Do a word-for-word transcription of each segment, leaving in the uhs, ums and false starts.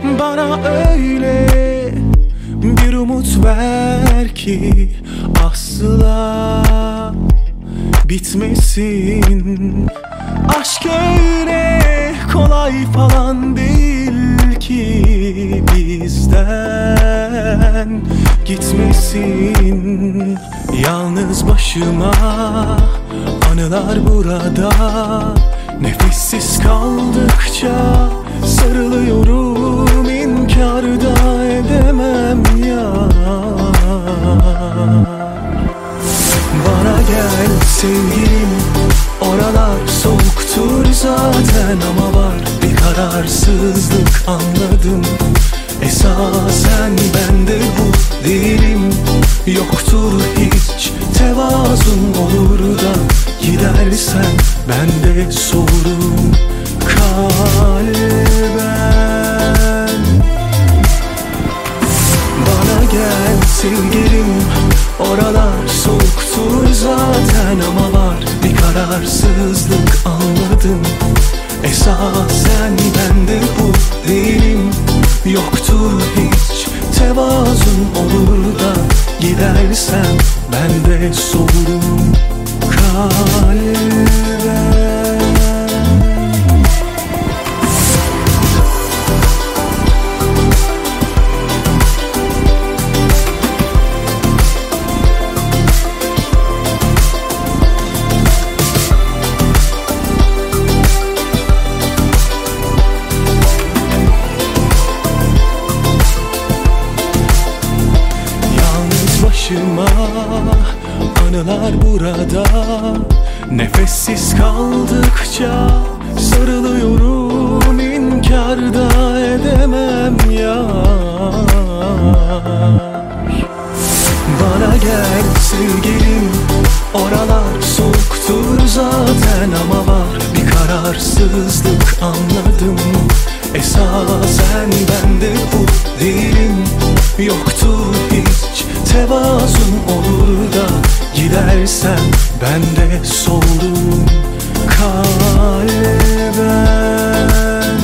Bana öyle bir umut ver ki asla bitmesin. Aşk öyle kolay falan değil ki bizden gitmesin. Yalnız başıma anılar burada, nefessiz kaldıkça sarılıyorum, inkar da edemem ya. Bana gel sevgilim, oralar soğuktur zaten ama var bir kararsızlık, anladım. Esasen ben de bu değilim, yoktur hiç tevazun, olur da gidersen ben de sorum kalben. Bana gel sevgilim, oralar soğuktur zaten ama var bir kararsızlık, anladım. Esasen ben de bu değilim, yoktur hiç tevazun, olur da gidersen ben de sorum kalben. Başıma anılar burada, nefessiz kaldıkça sarılıyorum, inkar da edemem yar. Bana gel sevgilim, oralar soğuktur zaten ama var bir kararsızlık, anladım. Esasen ben de bu değilim, yoktur hiç tevazun, olur da gidersen ben de sorum kalben.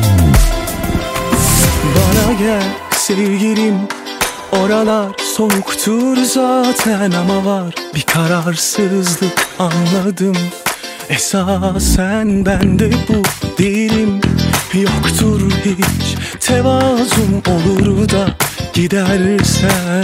Bana gel sevgilim, oralar soğuktur zaten ama var bir kararsızlık, anladım. Esasen ben de bu değilim, yoktur hiç tevazun, olur da gidersen.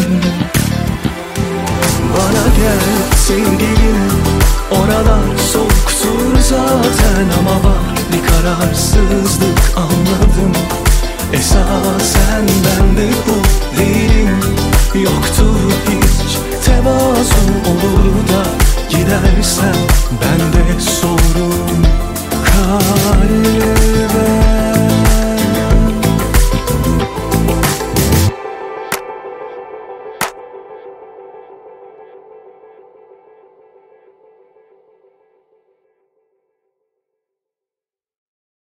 Bana gel sevgilim, oralar soğuktur zaten ama var bir kararsızlık, anladım. Esasen ben de bu değilim, yoktur hiç